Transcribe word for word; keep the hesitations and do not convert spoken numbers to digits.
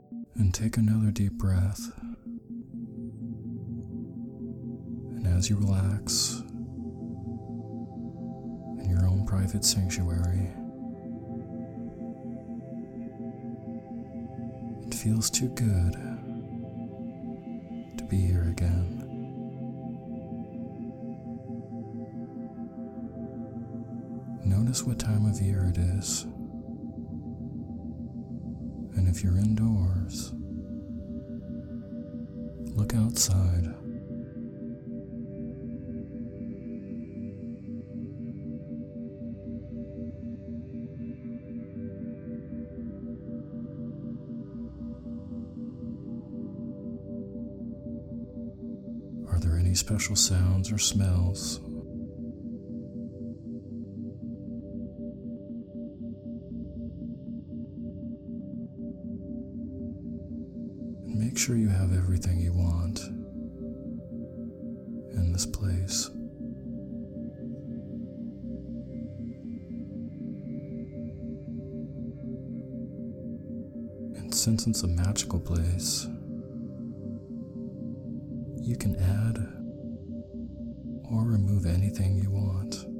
And take another deep breath. And as you relax in your own private sanctuary, it feels too good to be here again. Notice what time of year it is. And if you're indoors, look outside. Are there any special sounds or smells? Make sure you have everything you want in this place. And since it's a magical place, you can add or remove anything you want.